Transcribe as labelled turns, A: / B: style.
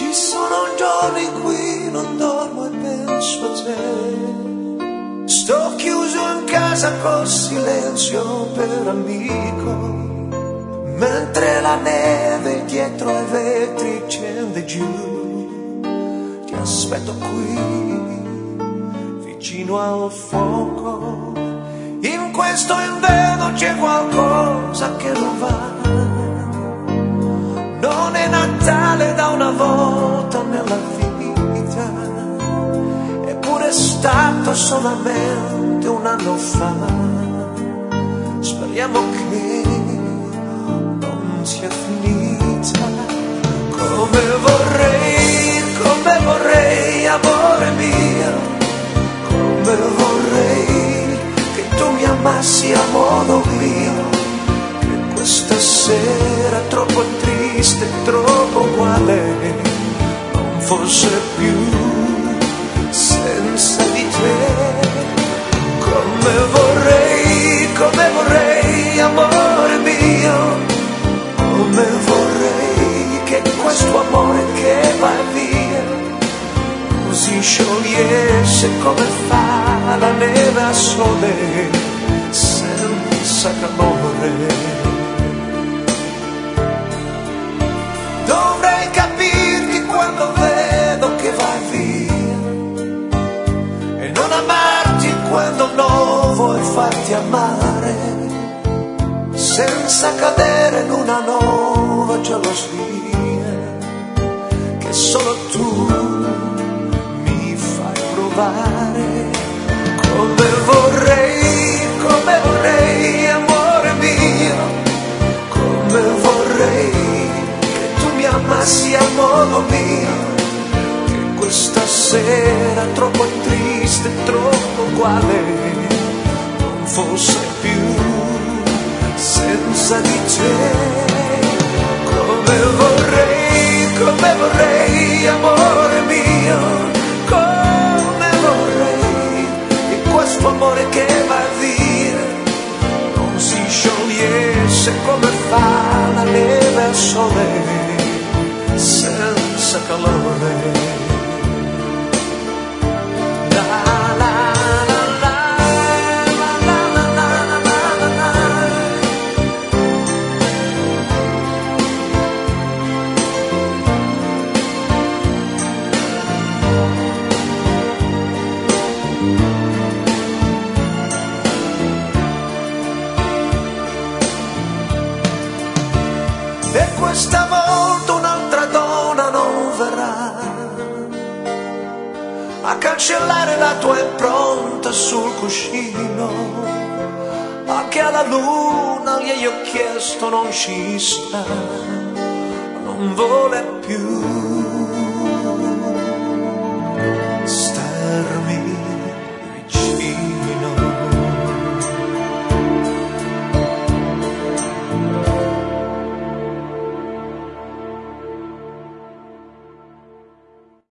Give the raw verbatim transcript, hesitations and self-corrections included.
A: Ci sono giorni in cui non dormo e penso a te. Sto chiuso in casa col silenzio per amico, mentre la neve dietro ai vetri scende giù. Ti aspetto qui, vicino al fuoco. In questo inverno c'è qualcosa che non va. Non è Natale da una volta nella vita, eppure è stato solamente un anno fa. Speriamo che non sia finita. Come vorrei, come vorrei, amore mio, come vorrei che tu mi amassi a modo mio, che questa sera troppo triste, troppo uguale non fosse più senza di te. Come vorrei, come vorrei, amore mio, come vorrei che questo amore che va via non si sciogliesse come fa la neve a sole senza calore. Dovrei capirti quando vedo che vai via e non amarti quando non vuoi farti amare, senza cadere in una nuova gelosia che solo tu mi fai provare. Come vorrei, come vorrei, amore mio, come vorrei mi amassi a modo mio, che questa sera troppo triste, troppo uguale non fosse più senza di te. Come vorrei, come vorrei, amore mio, come vorrei che questo amore che va via non si sciogliesse come fa la neve al sole senza calore. La la la la la la la la la la. E questa volta un'altra donna non verrà a cancellare la tua impronta sul cuscino. Anche alla luna gli ho chiesto, non ci sta, non vuole più.